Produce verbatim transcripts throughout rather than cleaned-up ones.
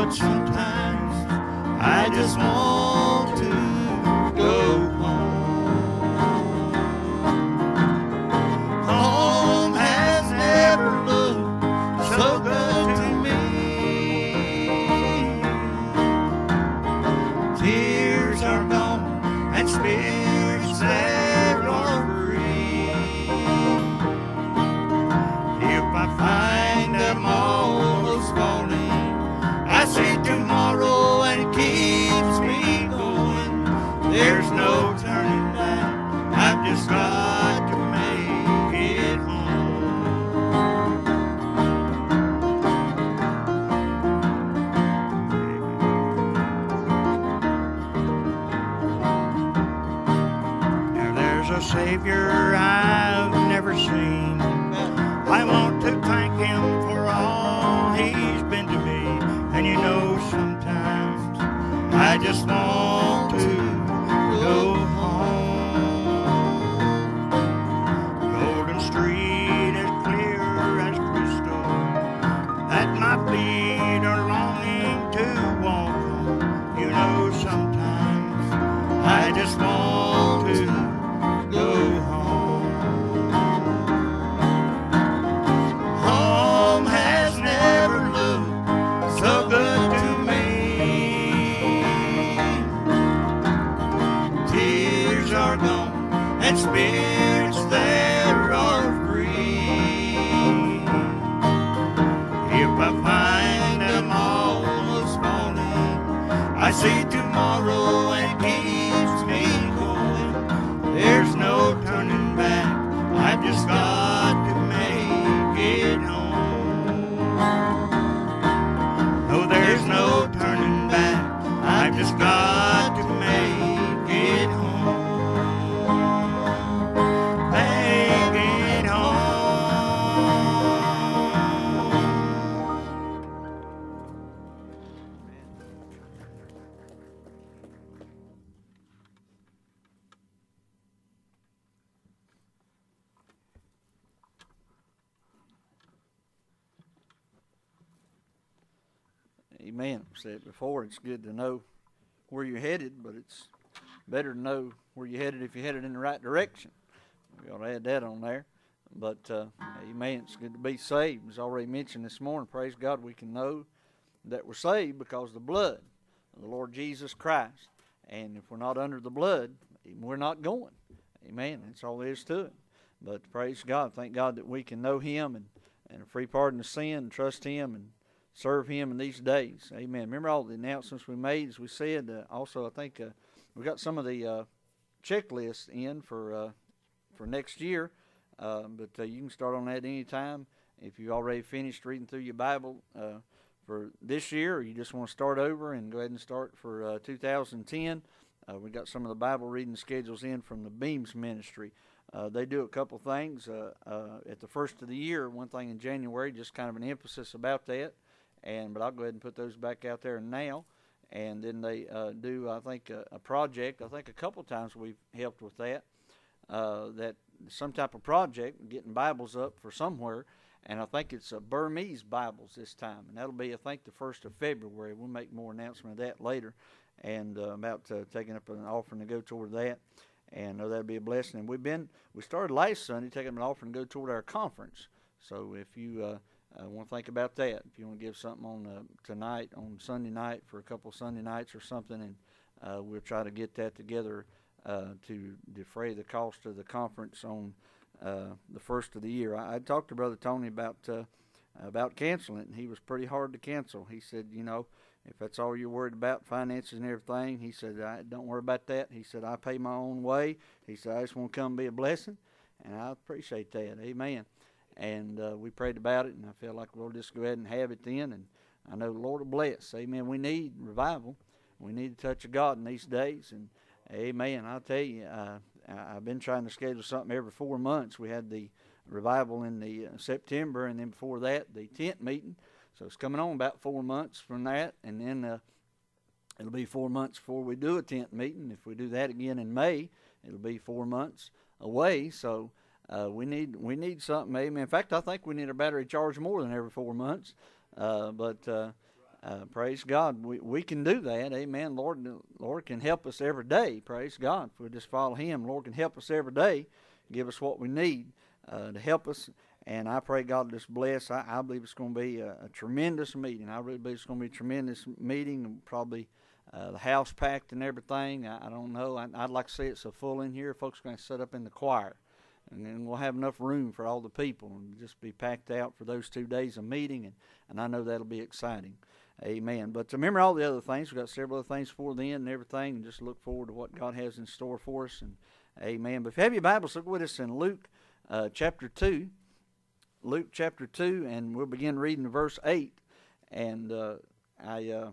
But sometimes I just want to go home. Home has never looked so good to me. Tears are gone and spirits that are free. If I find them almost falling, I see tomorrow and keeps me going. There's no turning back, I've just got to make it home. Now there's a Savior I've never seen. I want to thank him for all he's been to me. And you know sometimes I just want to go home. Golden Street is clear as crystal, that my feet are longing to walk home. You know sometimes I just want to go home. Home has never looked so good to me. Tears are gone and spirits there are free. If I find them almost falling, I see tomorrow and keeps me going. There's no turning back, I've just got to make it home. No, there's no turning back, I've just got to make it home. Make it Amen. I've said it before, it's good to know where you're headed, but it's better to know where you're headed if you're headed in the right direction. We ought to add that on there. But, uh, amen, it's good to be saved. As already mentioned this morning, praise God, we can know that we're saved because of the blood of the Lord Jesus Christ. And if we're not under the blood, we're not going. Amen. That's all there is to it. But praise God, thank God that we can know him and, and a free pardon of sin and trust him and serve him in these days. Amen. Remember all the announcements we made, as we said. Uh, also, I think uh, we got some of the uh, checklists in for uh, for next year, uh, but uh, you can start on that any time. If you already finished reading through your Bible uh, for this year, or you just want to start over and go ahead and start for uh, two thousand ten, uh, we got some of the Bible reading schedules in from the Beams Ministry. Uh, they do a couple things uh, uh, at the first of the year. One thing in January, just kind of an emphasis about that. And but I'll go ahead and put those back out there now. And then they uh, do, I think, a, a project. I think a couple times we've helped with that. Uh, that some type of project, getting Bibles up for somewhere. And I think it's uh, Burmese Bibles this time. And that'll be, I think, the first of February. We'll make more announcement of that later. And uh, about uh, taking up an offering to go toward that. And I know that'll be a blessing. And we've been, we started last Sunday taking up an offering to go toward our conference. So if you uh, I uh, want to think about that. If you want to give something on uh, tonight, on Sunday night, for a couple Sunday nights or something, and uh, we'll try to get that together uh, to defray the cost of the conference on uh, the first of the year. I, I talked to Brother Tony about uh, about canceling it, and he was pretty hard to cancel. He said, you know, if that's all you're worried about, finances and everything, he said, I, don't worry about that. He said, I pay my own way. He said, I just want to come be a blessing, and I appreciate that. Amen. And uh, we prayed about it, and I felt like we'll just go ahead and have it then. And I know the Lord will bless. Amen. We need revival. We need the touch of God in these days. And amen. I'll tell you, uh, I've been trying to schedule something every four months. We had the revival in the uh, September, and then before that, the tent meeting. So it's coming on about four months from that. And then uh, it'll be four months before we do a tent meeting. If we do that again in May, it'll be four months away. So Uh, we need we need something, amen. In fact, I think we need a battery charge more than every four months. Uh, but uh, Uh, praise God, we we can do that. Amen. Lord, Lord can help us every day. Praise God. If we just follow Him, Lord can help us every day, give us what we need uh, to help us. And I pray God just bless. I, I believe it's going to be a, a tremendous meeting. I really believe it's going to be a tremendous meeting. Probably uh, the house packed and everything. I, I don't know. I, I'd like to see it so full in here. Folks are going to sit up in the choir. And then we'll have enough room for all the people and just be packed out for those two days of meeting. And, and I know that'll be exciting. Amen. But remember all the other things. We've got several other things for then and everything. And just look forward to what God has in store for us. And amen. But if you have your Bibles, look with us in Luke uh, chapter two. Luke chapter two, and we'll begin reading verse eight. And uh, I uh,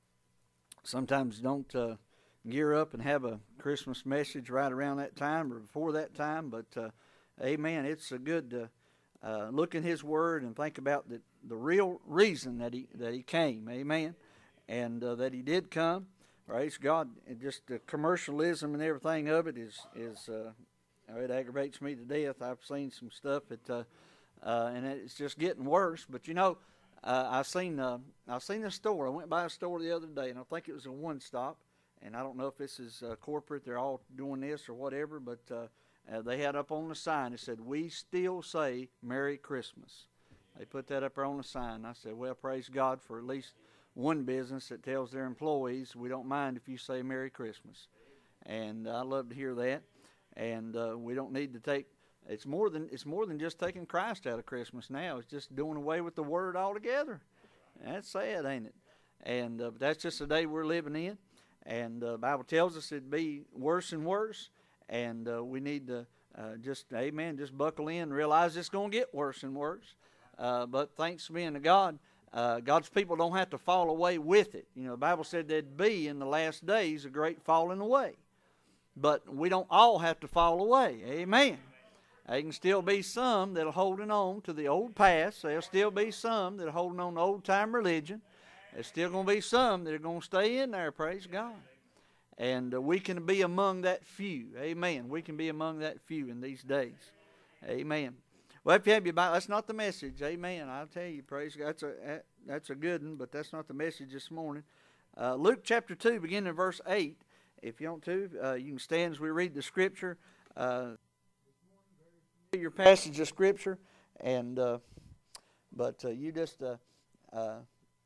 sometimes don't uh, gear up and have a Christmas message right around that time or before that time, but uh, amen, it's a good to uh, look in His Word and think about the, the real reason that He that He came, amen, and uh, that He did come. Praise God. And just the commercialism and everything of it is, is uh, it aggravates me to death. I've seen some stuff that... Uh, Uh, and it's just getting worse. But you know, uh, I've seen uh, I've seen a store. I went by a store the other day, and I think it was a One Stop. And I don't know if this is uh, corporate; they're all doing this or whatever. But uh, uh, they had up on the sign. It said, "We still say Merry Christmas." They put that up there on the sign. I said, "Well, praise God for at least one business that tells their employees we don't mind if you say Merry Christmas." And I love to hear that. And uh, we don't need to take. It's more than it's more than just taking Christ out of Christmas now. It's just doing away with the Word altogether. That's sad, ain't it? And uh, but that's just the day we're living in. And uh, the Bible tells us it'd be worse and worse. And uh, we need to uh, just, amen, just buckle in and realize it's going to get worse and worse. Uh, but thanks be unto God, uh, God's people don't have to fall away with it. You know, the Bible said there'd be in the last days a great falling away. But we don't all have to fall away. Amen. There can still be some that are holding on to the old past. There'll still be some that are holding on to old-time religion. There's still going to be some that are going to stay in there, praise God. And uh, we can be among that few. Amen. We can be among that few in these days. Amen. Well, if you have your Bible, that's not the message. Amen. I'll tell you, praise God. That's a, that's a good one, but that's not the message this morning. Uh, Luke chapter two, beginning in verse eight. If you want to, uh, you can stand as we read the Scripture. Uh, your passage of Scripture, and uh, but uh, you just uh, uh,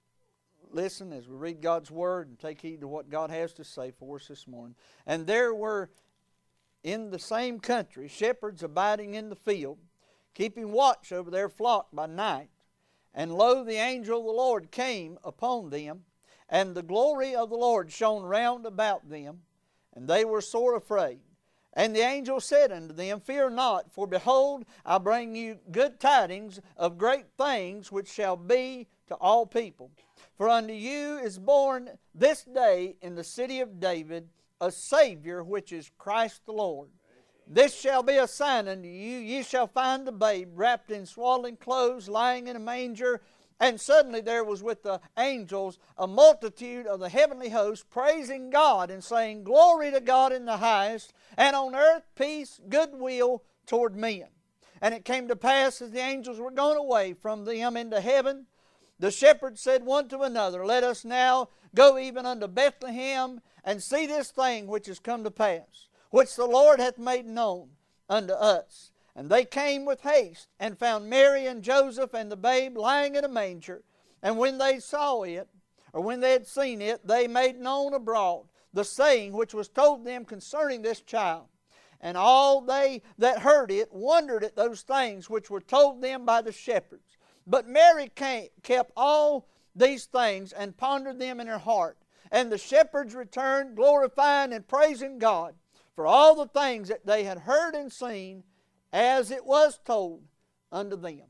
listen as we read God's Word and take heed to what God has to say for us this morning. And there were in the same country shepherds abiding in the field, keeping watch over their flock by night. And lo, the angel of the Lord came upon them, and the glory of the Lord shone round about them, and they were sore afraid. And the angel said unto them, Fear not, for behold, I bring you good tidings of great things which shall be to all people. For unto you is born this day in the city of David a Savior, which is Christ the Lord. This shall be a sign unto you. Ye shall find the babe wrapped in swaddling clothes, lying in a manger. And suddenly there was with the angels a multitude of the heavenly host, praising God and saying, Glory to God in the highest, and on earth peace, goodwill toward men. And it came to pass, as the angels were gone away from them into heaven, the shepherds said one to another, Let us now go even unto Bethlehem, and see this thing which is come to pass, which the Lord hath made known unto us. And they came with haste, and found Mary and Joseph and the babe lying in a manger. And when they saw it, or when they had seen it, they made known abroad the saying which was told them concerning this child. And all they that heard it wondered at those things which were told them by the shepherds. But Mary kept all these things, and pondered them in her heart. And the shepherds returned, glorifying and praising God for all the things that they had heard and seen, as it was told unto them.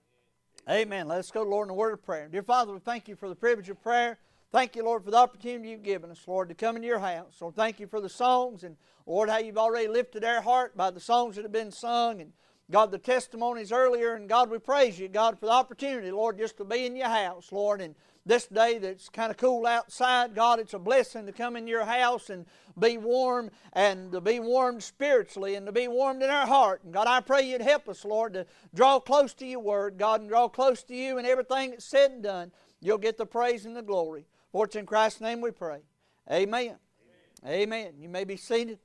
Amen. Let's go, Lord, in a word of prayer. Dear Father, we thank you for the privilege of prayer. Thank you, Lord, for the opportunity you've given us, Lord, to come into your house. Lord, thank you for the songs, and Lord, how you've already lifted our heart by the songs that have been sung, and God, the testimonies earlier. And God, we praise you, God, for the opportunity, Lord, just to be in your house, Lord. And this day that's kind of cool outside, God, it's a blessing to come in your house and be warm, and to be warmed spiritually, and to be warmed in our heart. And God, I pray you'd help us, Lord, to draw close to your word, God, and draw close to you in everything that's said and done. You'll get the praise and the glory. For it's in Christ's name we pray. Amen. Amen. Amen. You may be seated.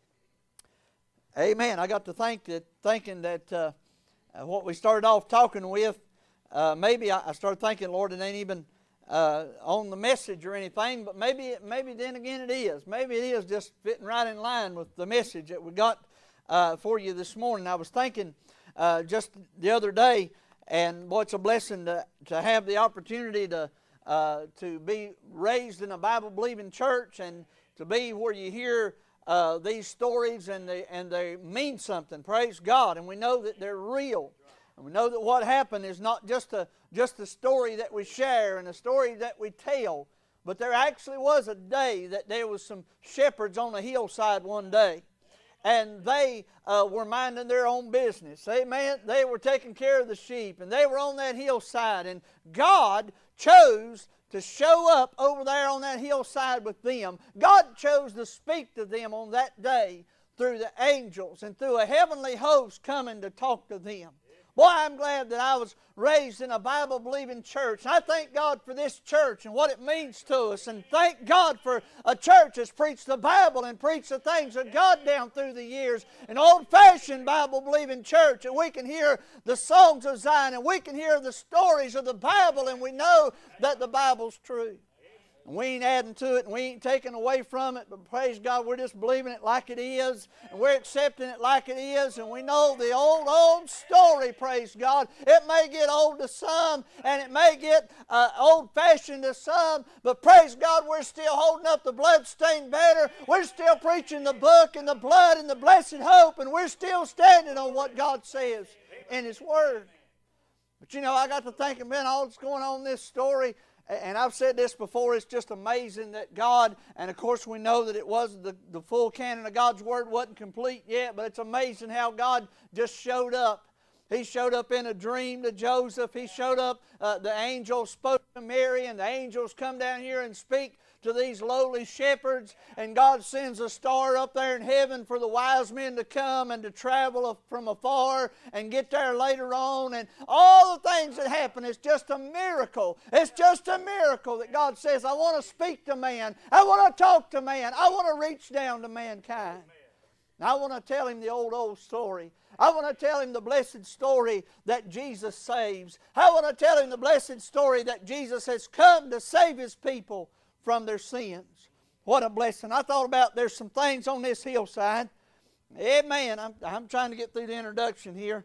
Amen. I got to think that, thinking that uh, what we started off talking with, uh, maybe I, I started thinking, Lord, it ain't even uh, on the message or anything, but maybe, maybe then again it is. Maybe it is just fitting right in line with the message that we got uh, for you this morning. I was thinking uh, just the other day, and boy, it's a blessing to, to have the opportunity to uh, to be raised in a Bible-believing church and to be where you hear uh, these stories and they, and they mean something. Praise God. And we know that they're real. And we know that what happened is not just a, just a story that we share and a story that we tell, but there actually was a day that there was some shepherds on a hillside one day. And they uh, were minding their own business. Amen. They were taking care of the sheep. And they were on that hillside. And God chose to show up over there on that hillside with them. God chose to speak to them on that day through the angels and through a heavenly host coming to talk to them. Boy, I'm glad that I was raised in a Bible-believing church. And I thank God for this church and what it means to us. And thank God for a church that's preached the Bible and preached the things of God down through the years. An old-fashioned Bible-believing church. And we can hear the songs of Zion and we can hear the stories of the Bible and we know that the Bible's true. And we ain't adding to it and we ain't taking away from it, but praise God, we're just believing it like it is, and we're accepting it like it is, and we know the old, old story, praise God. It may get old to some, and it may get uh, old-fashioned to some, but praise God, we're still holding up the blood-stained banner. We're still preaching the book and the blood and the blessed hope, and we're still standing on what God says in His Word. But you know, I got to thinking, man, all that's going on in this story, and I've said this before, it's just amazing that God, and of course we know that it was the, the full canon of God's Word wasn't complete yet, but it's amazing how God just showed up. He showed up in a dream to Joseph. He showed up, uh, the angels spoke to Mary, and the angels come down here and speak to these lowly shepherds, and God sends a star up there in heaven for the wise men to come and to travel from afar and get there later on, and all the things that happen. It's just a miracle. It's just a miracle that God says, I want to speak to man. I want to talk to man. I want to reach down to mankind. And I want to tell him the old, old story. I want to tell him the blessed story that Jesus saves. I want to tell him the blessed story that Jesus has come to save His people from their sins. What a blessing. I thought about there's some things on this hillside. Amen. I'm, I'm trying to get through the introduction here.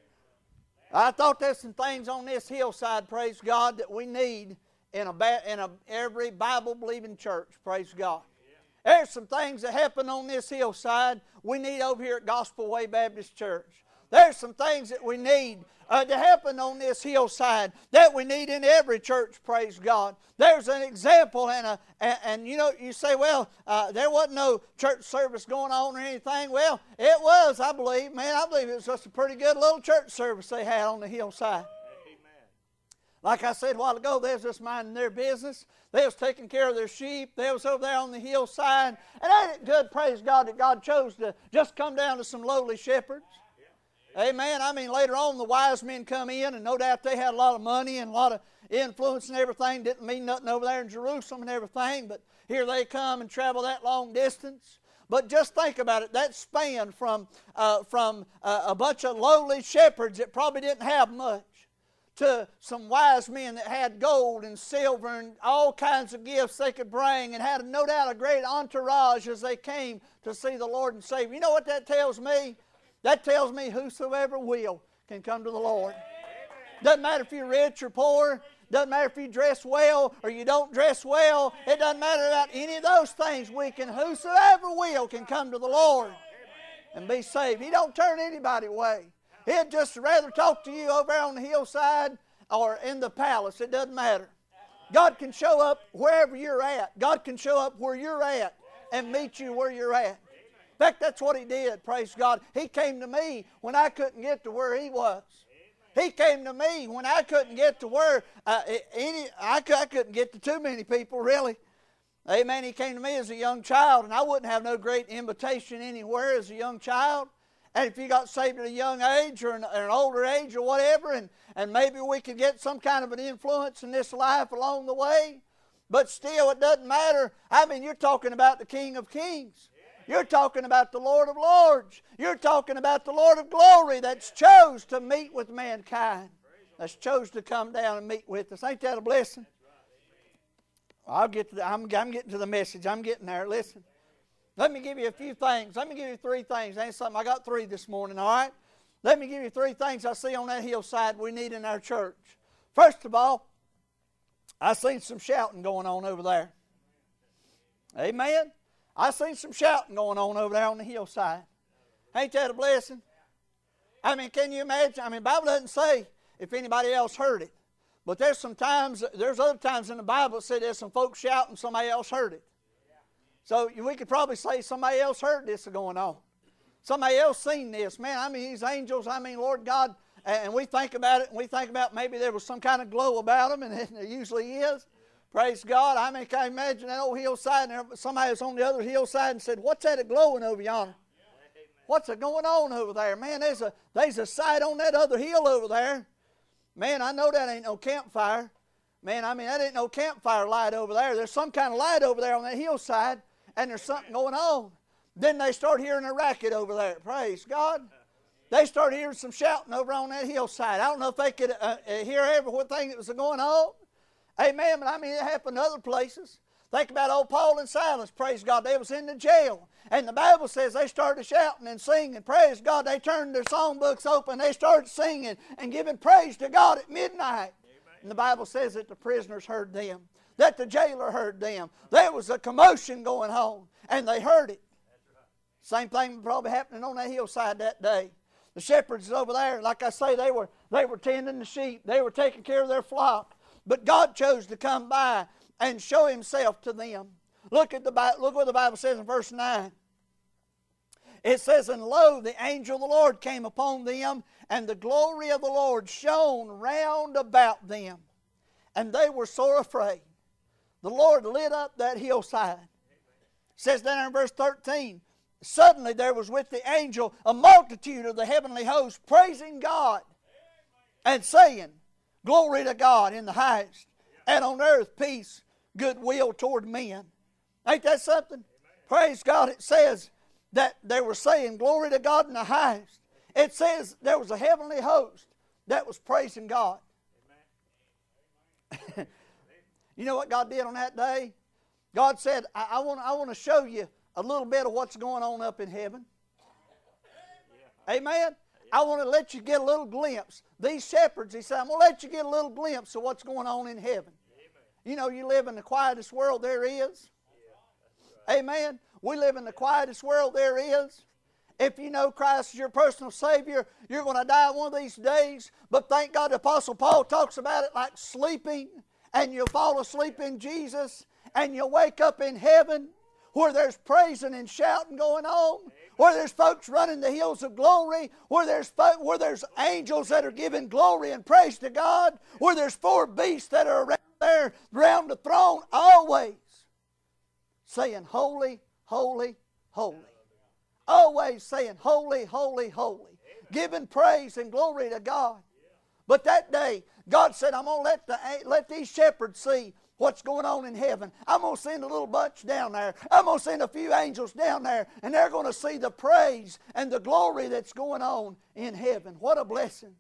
I thought there's some things on this hillside, praise God, that we need in a in a every Bible-believing church, praise God. There's some things that happen on this hillside we need over here at Gospel Way Baptist Church. There's some things that we need Uh, to happen on this hillside that we need in every church, praise God. There's an example, and a, and, and you know, you say, well, uh, there wasn't no church service going on or anything. Well, it was, I believe. Man, I believe it was just a pretty good little church service they had on the hillside. Amen. Like I said a while ago, they was just minding their business. They was taking care of their sheep. They was over there on the hillside. And ain't it good, praise God, that God chose to just come down to some lowly shepherds? Amen. I mean, later on, the wise men come in, and no doubt they had a lot of money and a lot of influence and everything. Didn't mean nothing over there in Jerusalem and everything, but here they come and travel that long distance. But just think about it, that span from, uh, from uh, a bunch of lowly shepherds that probably didn't have much to some wise men that had gold and silver and all kinds of gifts they could bring and had no doubt a great entourage as they came to see the Lord and Savior. You know what that tells me? That tells me whosoever will can come to the Lord. Doesn't matter if you're rich or poor. Doesn't matter if you dress well or you don't dress well. It doesn't matter about any of those things. We can, whosoever will can come to the Lord and be saved. He don't turn anybody away. He'd just rather talk to you over on the hillside or in the palace. It doesn't matter. God can show up wherever you're at. God can show up where you're at and meet you where you're at. In fact, that's what He did, praise God. He came to me when I couldn't get to where He was. He came to me when I couldn't get to where, uh, any, I, I couldn't get to too many people, really. Amen. He came to me as a young child, and I wouldn't have no great invitation anywhere as a young child. And if you got saved at a young age or an, or an older age or whatever, and, and maybe we could get some kind of an influence in this life along the way, but still it doesn't matter. I mean, you're talking about the King of Kings. You're talking about the Lord of Lords. You're talking about the Lord of Glory that's chose to meet with mankind. That's chose to come down and meet with us. Ain't that a blessing? I'll get to the, I'm, I'm getting to the message. I'm getting there. Listen. Let me give you a few things. Let me give you three things. Ain't something. I got three this morning, all right? Let me give you three things I see on that hillside we need in our church. First of all, I seen some shouting going on over there. Amen? I seen some shouting going on over there on the hillside. Ain't that a blessing? I mean, can you imagine? I mean, the Bible doesn't say if anybody else heard it. But there's some times, there's other times in the Bible that said there's some folks shouting, somebody else heard it. So we could probably say somebody else heard this going on. Somebody else seen this. Man, I mean, these angels, I mean, Lord God, and we think about it, and we think about maybe there was some kind of glow about them, and there usually is. Praise God. I mean, can I imagine that old hillside, and somebody was on the other hillside and said, what's that glowing over yonder? What's it going on over there? Man, there's a, there's a sight on that other hill over there. Man, I know that ain't no campfire. Man, I mean, that ain't no campfire light over there. There's some kind of light over there on that hillside, and there's something going on. Then they start hearing a racket over there. Praise God. They start hearing some shouting over on that hillside. I don't know if they could uh, hear everything that was going on. Amen. But I mean, it happened other places. Think about old Paul and Silas. Praise God. They was in the jail. And the Bible says they started shouting and singing. Praise God. They turned their songbooks open. They started singing and giving praise to God at midnight. Amen. And the Bible says that the prisoners heard them. That the jailer heard them. There was a commotion going on. And they heard it. Same thing was probably happening on that hillside that day. The shepherds over there, like I say, they were, they were tending the sheep. They were taking care of their flock. But God chose to come by and show Himself to them. Look at the look what the Bible says in verse nine. It says, and lo, the angel of the Lord came upon them, and the glory of the Lord shone round about them. And they were sore afraid. The Lord lit up that hillside. It says down in verse thirteen, suddenly there was with the angel a multitude of the heavenly host praising God and saying, glory to God in the highest, and on earth peace, goodwill toward men. Ain't that something? Praise God. It says that they were saying glory to God in the highest. It says there was a heavenly host that was praising God. You know what God did on that day? God said, I, I want I want to show you a little bit of what's going on up in heaven. Amen? I want to let you get a little glimpse. These shepherds, He said, I'm going to let you get a little glimpse of what's going on in heaven. You know, you live in the quietest world there is. Amen? We live in the quietest world there is. If you know Christ as your personal Savior, you're going to die one of these days. But thank God the Apostle Paul talks about it like sleeping. And you'll fall asleep in Jesus. And you'll wake up in heaven where there's praising and shouting going on. Where there's folks running the hills of glory. Where there's, fo- where there's angels that are giving glory and praise to God. Where there's four beasts that are around there, around the throne, always saying, holy, holy, holy. Always saying, holy, holy, holy. Giving praise and glory to God. But that day, God said, I'm going to let, the, let these shepherds see what's going on in heaven. I'm going to send a little bunch down there. I'm going to send a few angels down there, and they're going to see the praise and the glory that's going on in heaven. What a blessing.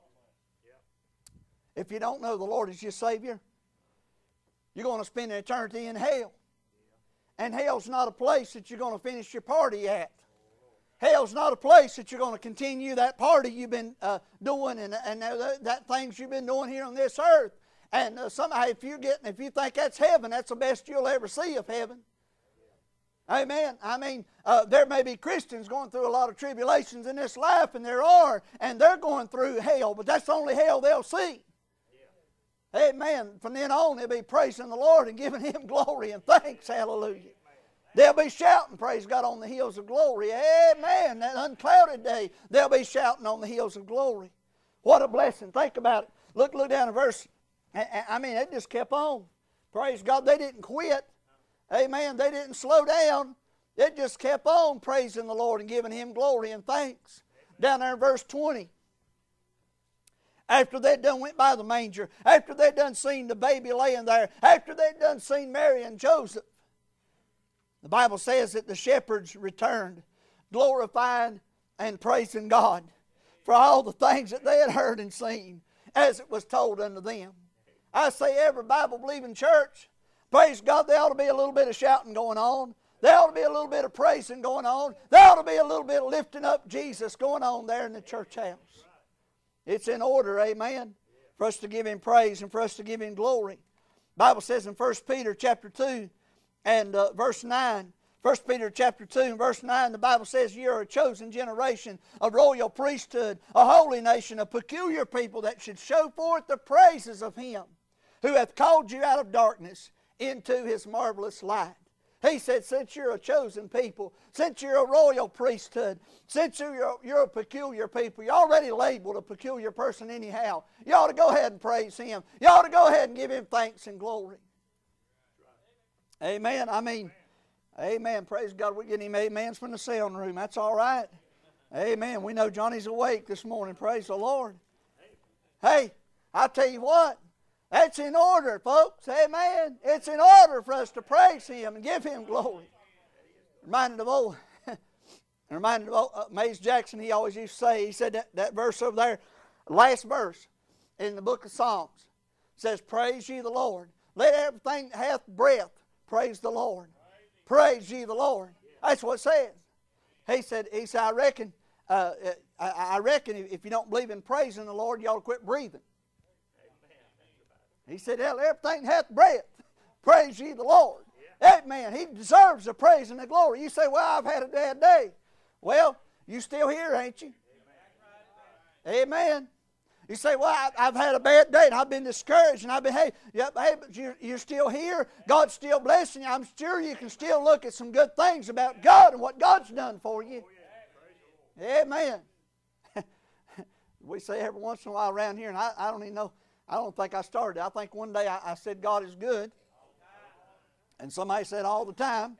If you don't know the Lord as your Savior, you're going to spend an eternity in hell. And hell's not a place that you're going to finish your party at. Hell's not a place that you're going to continue that party you've been uh, doing and, and that, that things you've been doing here on this earth. And uh, somehow if you're getting, if you think that's heaven, that's the best you'll ever see of heaven. Amen. I mean, uh, there may be Christians going through a lot of tribulations in this life, and there are, and they're going through hell, but that's the only hell they'll see. Amen. From then on, they'll be praising the Lord and giving Him glory and thanks. Hallelujah. They'll be shouting, praise God, on the hills of glory. Amen. That unclouded day, they'll be shouting on the hills of glory. What a blessing. Think about it. Look, look down at verse. I mean, it just kept on. Praise God. They didn't quit. Amen. They didn't slow down. It just kept on praising the Lord and giving Him glory and thanks. Down there in verse twenty. After they'd done went by the manger, after they'd done seen the baby laying there, after they'd done seen Mary and Joseph, the Bible says that the shepherds returned, glorifying and praising God for all the things that they had heard and seen as it was told unto them. I say every Bible-believing church, praise God, there ought to be a little bit of shouting going on. There ought to be a little bit of praising going on. There ought to be a little bit of lifting up Jesus going on there in the church house. It's in order, amen, for us to give Him praise and for us to give Him glory. The Bible says in First Peter chapter two and uh, verse nine, First Peter chapter two and verse nine, the Bible says, "You are a chosen generation, a royal priesthood, a holy nation, a peculiar people that should show forth the praises of Him who hath called you out of darkness into His marvelous light." He said, since you're a chosen people, since you're a royal priesthood, since you're, you're a peculiar people, you're already labeled a peculiar person anyhow, you ought to go ahead and praise Him. You ought to go ahead and give Him thanks and glory. Amen. I mean, amen. Praise God. We're getting Him amens from the sound room. That's all right. Amen. We know Johnny's awake this morning. Praise the Lord. Hey, I tell you what. That's in order, folks. Amen. It's in order for us to praise Him and give Him glory. Reminded of old, reminded of old, uh, Mays Jackson, he always used to say, he said that, that verse over there, last verse in the book of Psalms, says, "Praise ye the Lord. Let everything that hath breath praise the Lord. Praise ye the Lord." That's what it says. He said, he said, I reckon, uh, I, I reckon if you don't believe in praising the Lord, you ought to quit breathing. He said, everything hath breath. Praise ye the Lord. Yeah. Amen. He deserves the praise and the glory. You say, well, I've had a bad day. Well, you still here, ain't you? Amen. Amen. You say, well, I, I've had a bad day and I've been discouraged and I've been, hey, yeah, hey but you're, you're still here. God's still blessing you. I'm sure you can still look at some good things about God and what God's done for you. Amen. We say every once in a while around here, and I, I don't even know. I don't think I started. I think one day I, I said God is good. And somebody said all the time.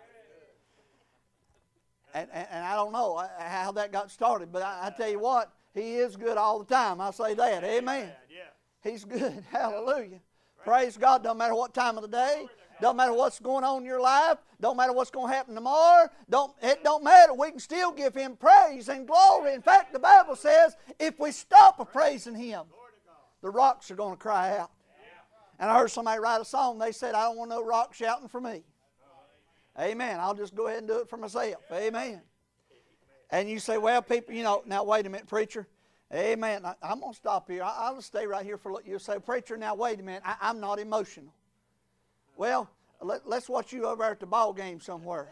And, and, and I don't know how that got started. But I, I tell you what, He is good all the time. I say that. Amen. He's good. Hallelujah. Praise God. Don't matter what time of the day. Don't matter what's going on in your life. Don't matter what's going to happen tomorrow. Don't, it don't matter. We can still give Him praise and glory. In fact, the Bible says if we stop praising Him, the rocks are going to cry out. And I heard somebody write a song. They said, I don't want no rock shouting for me. Amen. I'll just go ahead and do it for myself. Amen. And you say, well, people, you know, now wait a minute, preacher. Amen. I, I'm going to stop here. I, I'll just stay right here for a little. You say, preacher, now wait a minute. I, I'm not emotional. Well, let, let's watch you over at the ball game somewhere.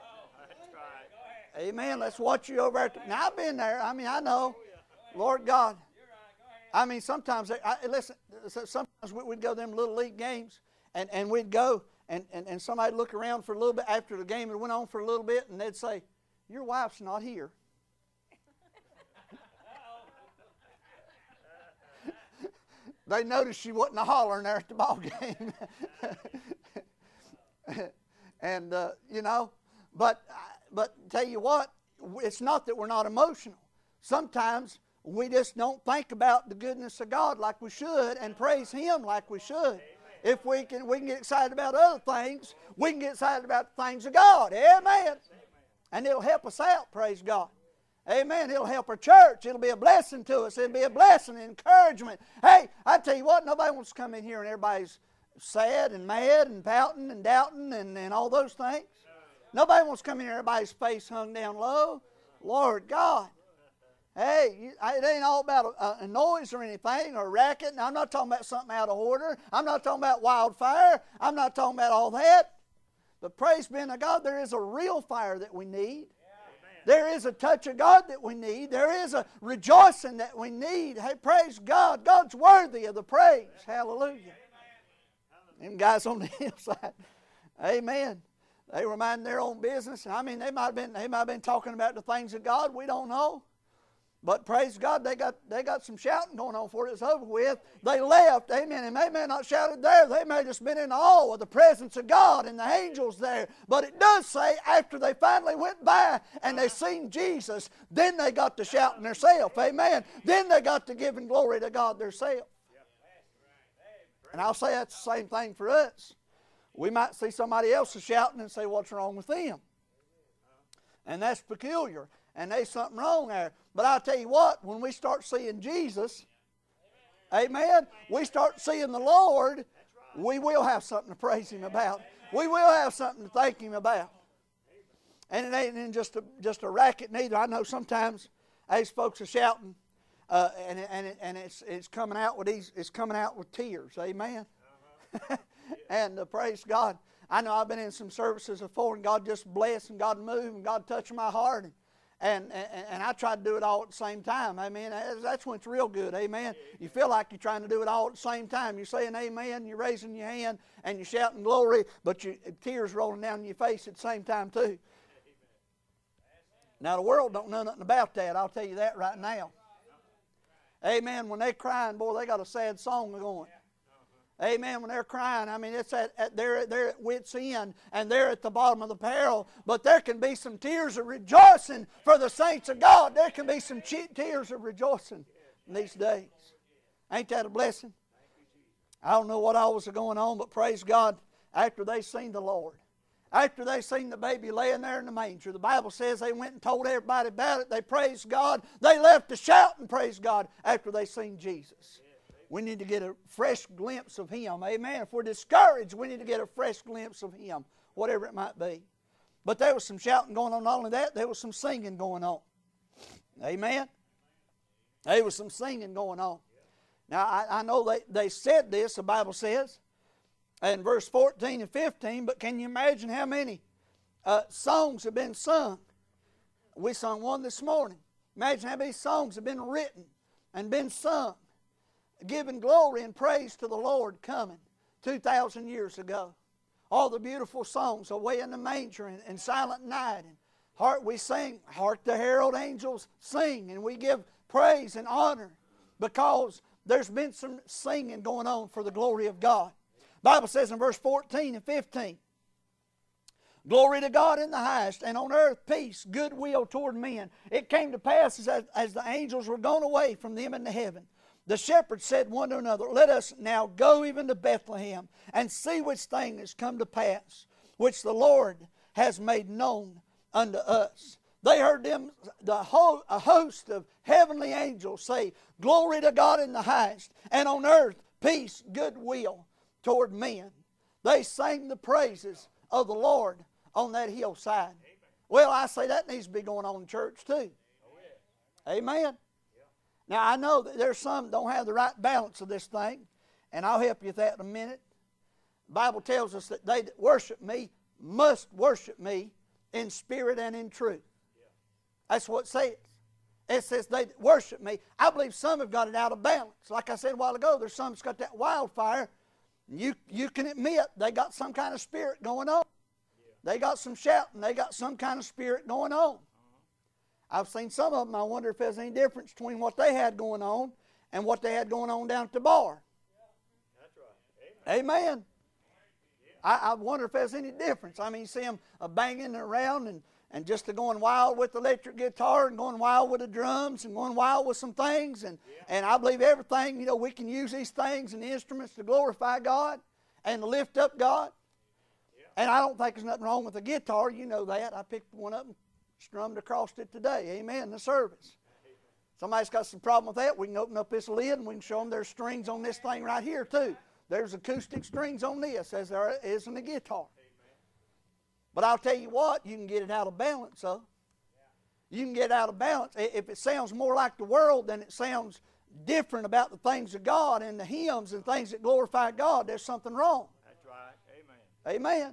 Amen. Let's watch you over at the... Now, I've been there. I mean, I know. Lord God. I mean, sometimes, I, listen, sometimes we'd go to them little league games, and, and we'd go, and, and, and somebody'd look around for a little bit after the game. It went on for a little bit, and they'd say, your wife's not here. They noticed she wasn't a hollering there at the ball game. and, uh, you know, but, but tell you what, it's not that we're not emotional. Sometimes we just don't think about the goodness of God like we should and praise Him like we should. If we can, we can get excited about other things. We can get excited about the things of God. Amen. And it'll help us out, praise God. Amen. It'll help our church. It'll be a blessing to us. It'll be a blessing and encouragement. Hey, I tell you what, nobody wants to come in here and everybody's sad and mad and pouting and doubting and, and all those things. Nobody wants to come in here and everybody's face hung down low. Lord God. Hey, you, it ain't all about a, a noise or anything or a racket. And I'm not talking about something out of order. I'm not talking about wildfire. I'm not talking about all that. But praise be to God, there is a real fire that we need. There is a touch of God that we need. There is a rejoicing that we need. Hey, praise God. God's worthy of the praise. Hallelujah. Them guys on the hillside. Amen. They were minding their own business. I mean, they might have been, they might have been talking about the things of God. We don't know. But praise God, they got they got some shouting going on before it's over with. They left, amen, and they may not shouted there. They may have just been in awe of the presence of God and the angels there. But it does say after they finally went by and they seen Jesus, then they got to shouting themselves, amen. Then they got to giving glory to God themselves. And I'll say that's the same thing for us. We might see somebody else shouting and say, what's wrong with them? And that's peculiar. And there's something wrong there. But I'll tell you what, when we start seeing Jesus, amen, we start seeing the Lord, we will have something to praise Him about. We will have something to thank Him about. And it ain't in just a, just a racket neither. I know sometimes these folks are shouting, uh, and and it, and it's it's coming out with these it's coming out with tears, amen. Uh-huh. And uh, praise God. I know I've been in some services before, and God just blessed, and God moved, and God touched my heart, and and and, and I try to do it all at the same time. Amen. That's when it's real good. Amen. You feel like you're trying to do it all at the same time. You're saying amen, you're raising your hand, and you're shouting glory, but your tears rolling down your face at the same time too. Now the world don't know nothing about that. I'll tell you that right now. Amen. When they're crying, boy, they got a sad song going. Amen. When they're crying, I mean, it's at, at they're, they're at wit's end, and they're at the bottom of the barrel. But there can be some tears of rejoicing for the saints of God. There can be some che- tears of rejoicing in these days. Ain't that a blessing? I don't know what all was going on, but praise God, after they seen the Lord, after they seen the baby laying there in the manger, the Bible says they went and told everybody about it. They praised God. They left to shout and praise God after they seen Jesus. We need to get a fresh glimpse of Him. Amen. If we're discouraged, we need to get a fresh glimpse of Him, whatever it might be. But there was some shouting going on. Not only that, there was some singing going on. Amen. There was some singing going on. Now, I, I know they, they said this, the Bible says, in verse fourteen and fifteen, but can you imagine how many uh, songs have been sung? We sung one this morning. Imagine how many songs have been written and been sung, giving glory and praise to the Lord coming two thousand years ago. All the beautiful songs, Away in the Manger and, and Silent Night. And heart, we sing, Hark the Herald Angels Sing, and we give praise and honor because there's been some singing going on for the glory of God. The Bible says in verse fourteen and fifteen, glory to God in the highest, and on earth peace, goodwill toward men. It came to pass as, as the angels were gone away from them into heaven. The shepherds said one to another, let us now go even to Bethlehem and see which thing has come to pass, which the Lord has made known unto us. They heard them, the whole, a host of heavenly angels say, glory to God in the highest, and on earth peace, goodwill toward men. They sang the praises of the Lord on that hillside. Well, I say that needs to be going on in church too. Amen. Now, I know that there's some that don't have the right balance of this thing, and I'll help you with that in a minute. The Bible tells us that they that worship me must worship me in spirit and in truth. That's what it says. It says they that worship me. I believe some have got it out of balance. Like I said a while ago, there's some that's got that wildfire. You, you can admit they got some kind of spirit going on. They got some shouting. They got some kind of spirit going on. I've seen some of them. I wonder if there's any difference between what they had going on and what they had going on down at the bar. That's right. Amen. Amen. I, I wonder if there's any difference. I mean, you see them uh, banging around and, and just uh, going wild with the electric guitar and going wild with the drums and going wild with some things. And, yeah. and I believe everything, you know, we can use these things and the instruments to glorify God and to lift up God. Yeah. And I don't think there's nothing wrong with the guitar. You know that. I picked one up and strummed across it today. Amen. The service. Somebody's got some problem with that. We can open up this lid and we can show them there's strings on this thing right here too. There's acoustic strings on this as there is in the guitar. But I'll tell you what, you can get it out of balance, though. You can get it out of balance. If it sounds more like the world than it sounds different about the things of God and the hymns and things that glorify God, there's something wrong. That's right. Amen. Amen.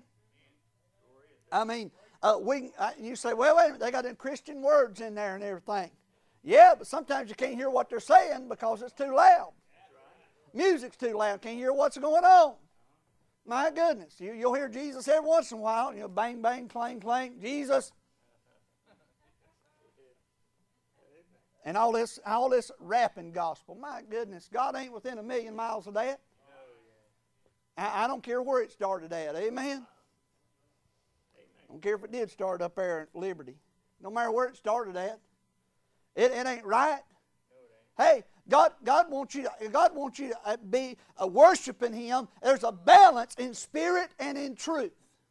I mean, Uh, we, uh, you say, well, wait a minute, they got them Christian words in there and everything. Yeah, but sometimes you can't hear what they're saying because it's too loud. Music's too loud. Can't hear what's going on. My goodness. You, you'll hear Jesus every once in a while. You know, bang, bang, clang, clang. Jesus. And all this, all this rapping gospel. My goodness, God ain't within a million miles of that. I, I don't care where it started at. Amen? I don't care if it did start up there at Liberty. No matter where it started at. It, it ain't right. Hey, God, God wants you to, God wants you to be uh, worshiping Him. There's a balance in spirit and in truth.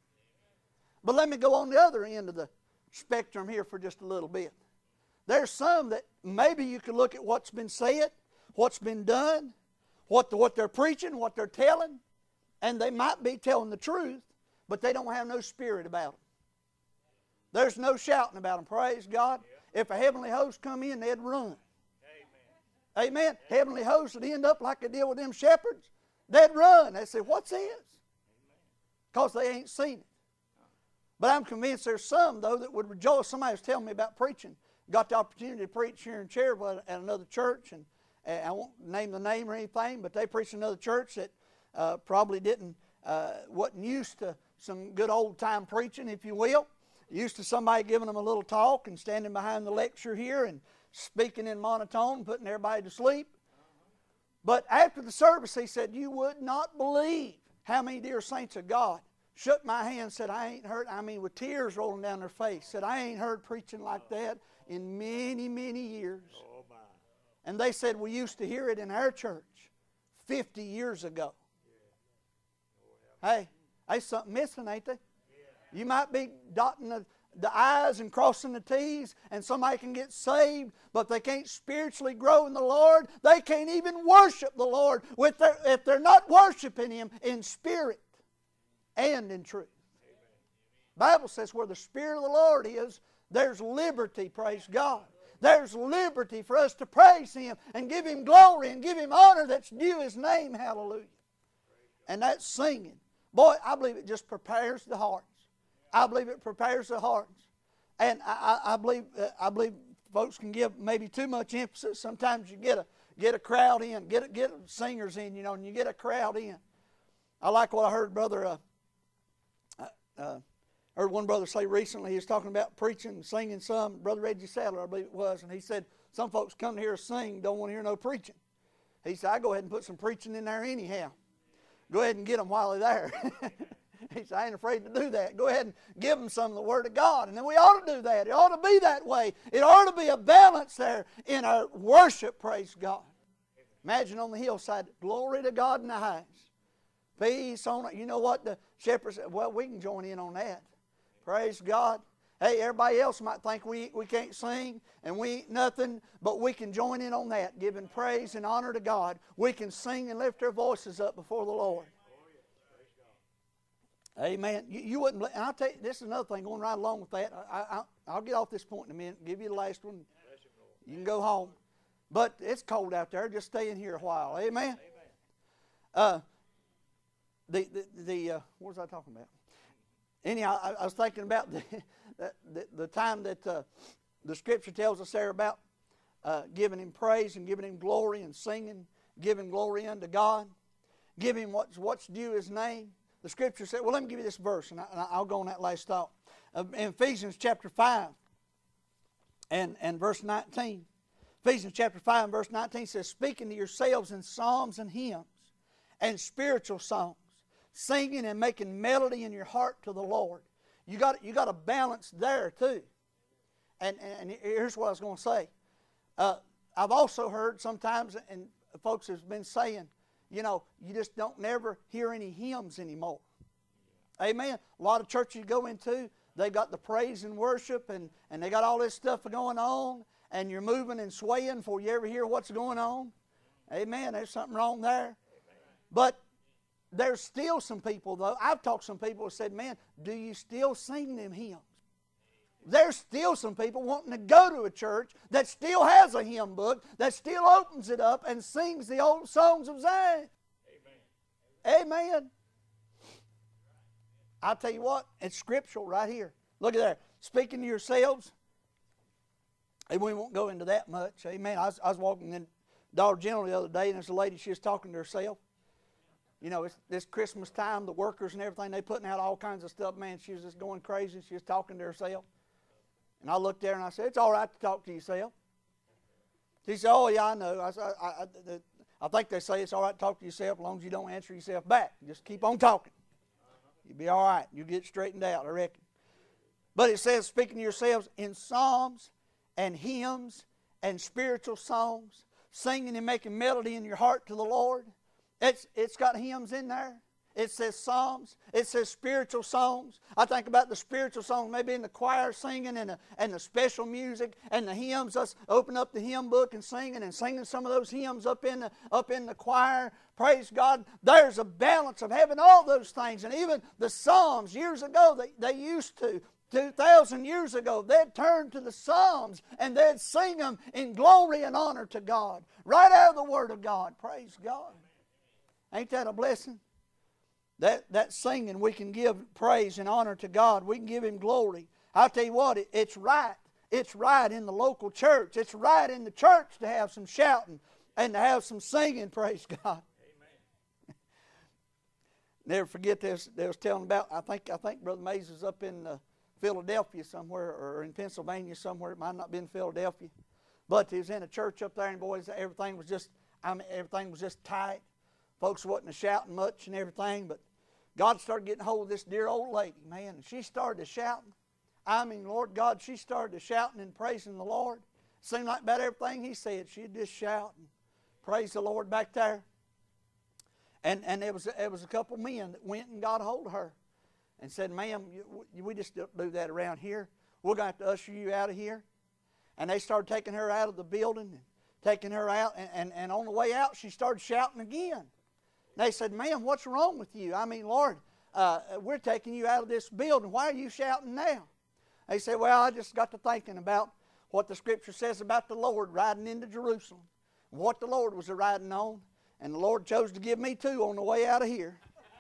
But let me go on the other end of the spectrum here for just a little bit. There's some that maybe you can look at what's been said, what's been done, what, the, what they're preaching, what they're telling, and they might be telling the truth, but they don't have no spirit about them. There's no shouting about them. Praise God. If a heavenly host come in, they'd run. Amen. Amen. Heavenly hosts would end up like they did with them shepherds. They'd run. They'd say, what's this? Because they ain't seen it. But I'm convinced there's some, though, that would rejoice. Somebody was telling me about preaching. Got the opportunity to preach here in Cherville at another church, and, and I won't name the name or anything, but they preached another church that uh, probably didn't, uh, wasn't used to some good old-time preaching, if you will. Used to somebody giving them a little talk and standing behind the lecture here and speaking in monotone, putting everybody to sleep. But after the service, he said, you would not believe how many dear saints of God shook my hand, said, I ain't heard, I mean, with tears rolling down their face, said, I ain't heard preaching like that in many, many years. Oh, and they said, we used to hear it in our church fifty years ago. Yeah. Hey, there's something missing, ain't there? Yeah. You might be dotting the, the I's and crossing the T's, and somebody can get saved, but they can't spiritually grow in the Lord. They can't even worship the Lord with their, if they're not worshiping Him in spirit and in truth. The Bible says where the Spirit of the Lord is, there's liberty, praise God. There's liberty for us to praise Him and give Him glory and give Him honor that's due His name, hallelujah. And that's singing. Boy, I believe it just prepares the hearts. I believe it prepares the hearts. And I, I, I believe uh, I believe folks can give maybe too much emphasis. Sometimes you get a get a crowd in, get a, get singers in, you know, and you get a crowd in. I like what I heard Brother uh, uh, heard one brother say recently. He was talking about preaching and singing some. Brother Reggie Sadler, I believe it was, and he said some folks come to hear us sing, don't want to hear no preaching. He said, I go ahead and put some preaching in there anyhow. Go ahead and get them while they're there. He said, I ain't afraid to do that. Go ahead and give them some of the Word of God. And then we ought to do that. It ought to be that way. It ought to be a balance there in our worship, praise God. Imagine on the hillside, glory to God in the highest. Peace on it. You know what the shepherds said? Well, we can join in on that. Praise God. Hey, everybody else might think we, we can't sing and we ain't nothing, but we can join in on that, giving praise and honor to God. We can sing and lift our voices up before the Lord. Amen. You, you wouldn't, and I'll tell you, this is another thing going right along with that. I, I, I'll get off this point in a minute, give you the last one. You can go home. But it's cold out there. Just stay in here a while. Amen. Uh, the the, the uh, what was I talking about? Anyhow, I, I was thinking about the the, the time that uh, the Scripture tells us there about uh, giving Him praise and giving Him glory and singing, giving glory unto God, giving what's what's due His name. The Scripture said, well, let me give you this verse, and, I, and I'll go on that last thought. Uh, in Ephesians chapter five and, and verse nineteen. Ephesians chapter five and verse nineteen says, speaking to yourselves in psalms and hymns and spiritual songs, singing and making melody in your heart to the Lord. You got you got a balance there too. And, and, and here's what I was going to say. Uh, I've also heard sometimes, and folks have been saying, you know, you just don't never hear any hymns anymore. Amen. A lot of churches you go into, they got the praise and worship, and, and they got all this stuff going on, and you're moving and swaying before you ever hear what's going on. Amen. There's something wrong there. But there's still some people, though. I've talked to some people who said, man, do you still sing them hymns? There's still some people wanting to go to a church that still has a hymn book, that still opens it up and sings the old songs of Zion. Amen. Amen. I'll tell you what, it's scriptural right here. Look at there. Speaking to yourselves, and we won't go into that much. Amen. I was, I was walking in Dollar General the other day, and there's a lady, she was talking to herself. You know, it's this Christmas time, the workers and everything, they putting out all kinds of stuff. Man, she was just going crazy. She was talking to herself. And I looked there and I said, it's all right to talk to yourself. She said, oh, yeah, I know. I, I, I, I think they say it's all right to talk to yourself as long as you don't answer yourself back. Just keep on talking. You'll be all right. You'll get straightened out, I reckon. But it says, speaking to yourselves in psalms and hymns and spiritual songs, singing and making melody in your heart to the Lord. It's, it's got hymns in there. It says psalms. It says spiritual songs. I think about the spiritual songs, maybe in the choir singing and the, and the special music and the hymns. Us open up the hymn book and singing and singing some of those hymns up in the, up in the choir. Praise God. There's a balance of having all those things. And even the psalms years ago, they, they used to. two thousand years ago, they'd turn to the Psalms and they'd sing them in glory and honor to God. Right out of the Word of God. Praise God. Ain't that a blessing? That, that singing, we can give praise and honor to God. We can give Him glory. I'll tell you what, it, it's right. It's right in the local church. It's right in the church to have some shouting and to have some singing, praise God. Amen. Never forget this. They was telling about, I think I think Brother Mays was up in uh, Philadelphia somewhere, or in Pennsylvania somewhere. It might not be in Philadelphia. But he was in a church up there, and boys, everything was just, I mean, everything was just tight. Folks wasn't shouting much and everything, but God started getting hold of this dear old lady, man, and she started to shouting. I mean, Lord God, she started to shouting and praising the Lord. Seemed like about everything He said, she'd just shout and praise the Lord back there. And and there was there was a couple men that went and got a hold of her and said, "Ma'am, you, we just don't do that around here. We're going to have to usher you out of here." And they started taking her out of the building and taking her out, and, and, and on the way out, she started shouting again. They said, "Ma'am, what's wrong with you? I mean, Lord, uh, we're taking you out of this building. Why are you shouting now?" They said, "Well, I just got to thinking about what the Scripture says about the Lord riding into Jerusalem, and what the Lord was riding on, and the Lord chose to give me two on the way out of here."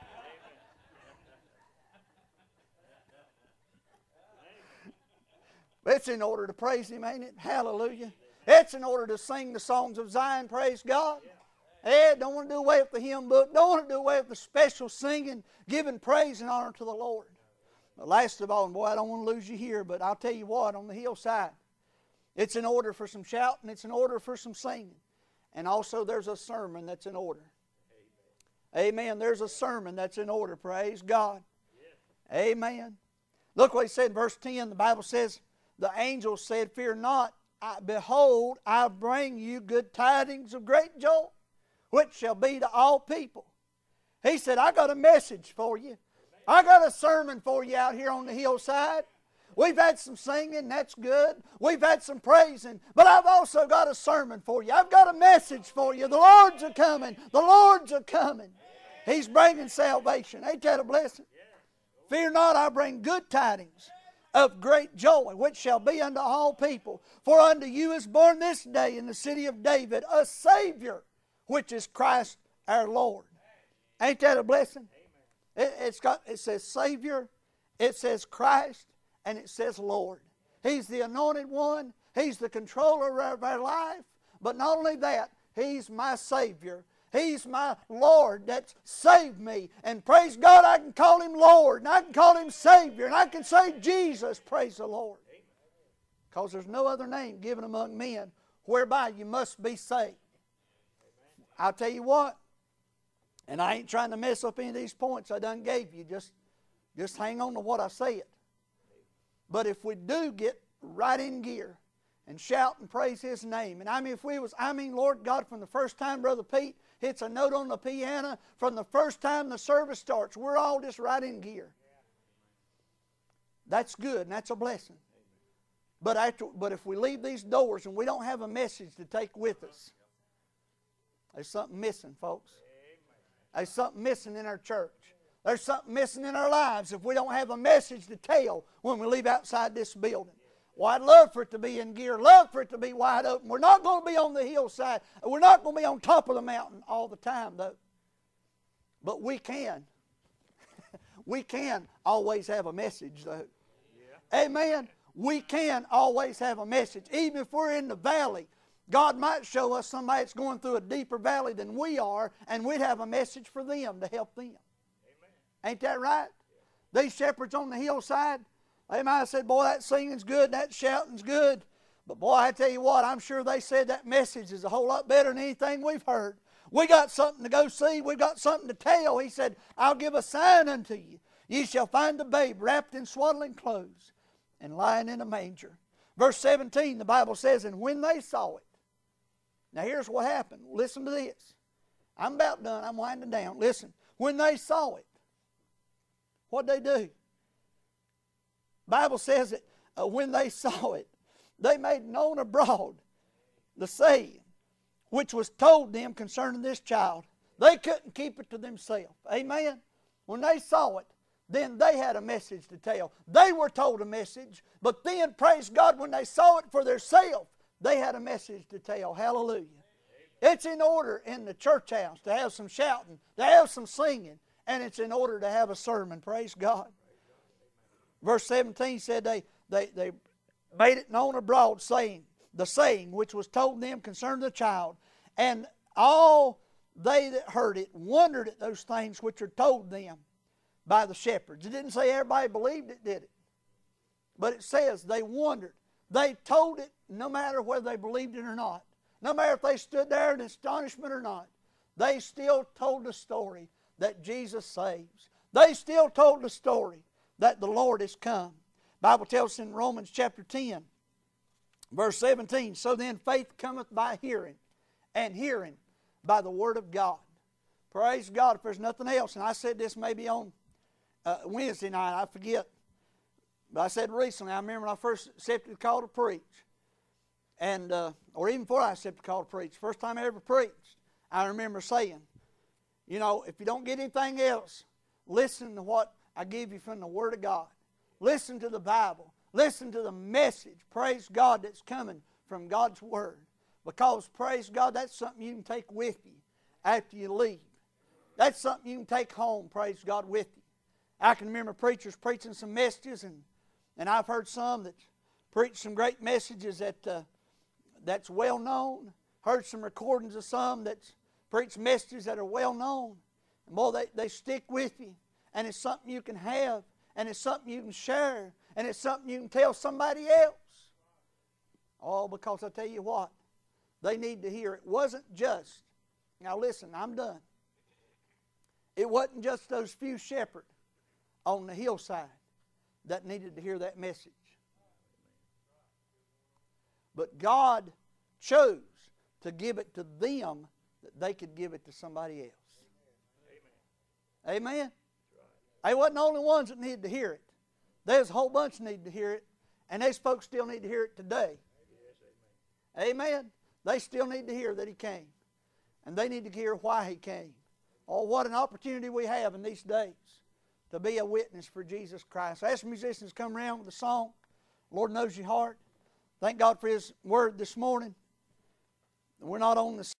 It's in order to praise Him, ain't it? Hallelujah. It's in order to sing the songs of Zion, praise God. Hey, don't want to do away with the hymn book. Don't want to do away with the special singing, giving praise and honor to the Lord. But last of all, and boy, I don't want to lose you here, but I'll tell you what, on the hillside, it's in order for some shouting, it's in order for some singing. And also there's a sermon that's in order. Amen. Amen. There's a sermon that's in order, praise God. Yes. Amen. Look what He said in verse ten. The Bible says, the angel said, "Fear not, I, behold, I bring you good tidings of great joy, which shall be to all people." He said, "I got a message for you. I got a sermon for you out here on the hillside. We've had some singing, that's good. We've had some praising, but I've also got a sermon for you. I've got a message for you. The Lord's a coming. The Lord's a coming. He's bringing salvation." Ain't that a blessing? "Fear not, I bring good tidings of great joy, which shall be unto all people. For unto you is born this day in the city of David a Savior, which is Christ our Lord." Ain't that a blessing? It, it's got, it says Savior, it says Christ, and it says Lord. He's the anointed one. He's the controller of our life. But not only that, He's my Savior. He's my Lord that's saved me. And praise God, I can call Him Lord, and I can call Him Savior, and I can say Jesus, praise the Lord. Because there's no other name given among men whereby you must be saved. I'll tell you what, and I ain't trying to mess up any of these points I done gave you. Just, just hang on to what I said. But if we do get right in gear and shout and praise His name, and I mean, if we was, I mean, Lord God, from the first time Brother Pete hits a note on the piano, from the first time the service starts, we're all just right in gear. That's good, and that's a blessing. But after, but if we leave these doors and we don't have a message to take with us, there's something missing, folks. There's something missing in our church. There's something missing in our lives if we don't have a message to tell when we leave outside this building. Well, I'd love for it to be in gear, love for it to be wide open. We're not going to be on the hillside. We're not going to be on top of the mountain all the time, though. But we can. We can always have a message, though. Yeah. Amen. We can always have a message. Even if we're in the valley, God might show us somebody that's going through a deeper valley than we are, and we'd have a message for them to help them. Amen. Ain't that right? Yeah. These shepherds on the hillside, they might have said, "Boy, that singing's good, that shouting's good." But boy, I tell you what, I'm sure they said that message is a whole lot better than anything we've heard. We got something to go see. We've got something to tell. He said, I'll give a sign unto you. Ye shall find the babe wrapped in swaddling clothes and lying in a manger. Verse seventeen, the Bible says, and when they saw it. Now here's what happened. Listen to this. I'm about done. I'm winding down. Listen. When they saw it, what'd they do? Bible says that uh, when they saw it, they made known abroad the saying which was told them concerning this child. They couldn't keep it to themselves. Amen? When they saw it, then they had a message to tell. They were told a message, but then, praise God, when they saw it for themselves, they had a message to tell. Hallelujah. It's in order in the church house to have some shouting, to have some singing, and it's in order to have a sermon. Praise God. Verse seventeen said they, they, they made it known abroad, saying, the saying which was told them concerning the child. And all they that heard it wondered at those things which are told them by the shepherds. It didn't say everybody believed it, did it? But it says they wondered. They told it no matter whether they believed it or not. No matter if they stood there in astonishment or not. They still told the story that Jesus saves. They still told the story that the Lord has come. The Bible tells us in Romans chapter ten, verse seventeen, so then faith cometh by hearing, and hearing by the word of God. Praise God. If there's nothing else, and I said this maybe on uh, Wednesday night, I forget. But I said recently, I remember when I first accepted the call to preach, and uh, or even before I accepted the call to preach, first time I ever preached, I remember saying, you know, if you don't get anything else, listen to what I give you from the Word of God. Listen to the Bible. Listen to the message, praise God, that's coming from God's Word. Because, praise God, that's something you can take with you after you leave. That's something you can take home, praise God, with you. I can remember preachers preaching some messages, and, and I've heard some that preached some great messages that uh, that's well known. Heard some recordings of some that's preached messages that are well known. And boy, they, they stick with you. And it's something you can have. And it's something you can share. And it's something you can tell somebody else. Oh, because I tell you what, they need to hear. It wasn't just, now listen, I'm done. It wasn't just those few shepherds on the hillside that needed to hear that message. But God chose to give it to them that they could give it to somebody else. Amen? Amen? They wasn't the only ones that needed to hear it. There's a whole bunch that need to hear it, and those folks still need to hear it today. Yes, amen. Amen? They still need to hear that He came. And they need to hear why He came. Oh, what an opportunity we have in these days to be a witness for Jesus Christ. I ask the musicians to come around with a song. The Lord knows your heart. Thank God for His Word this morning. We're not on the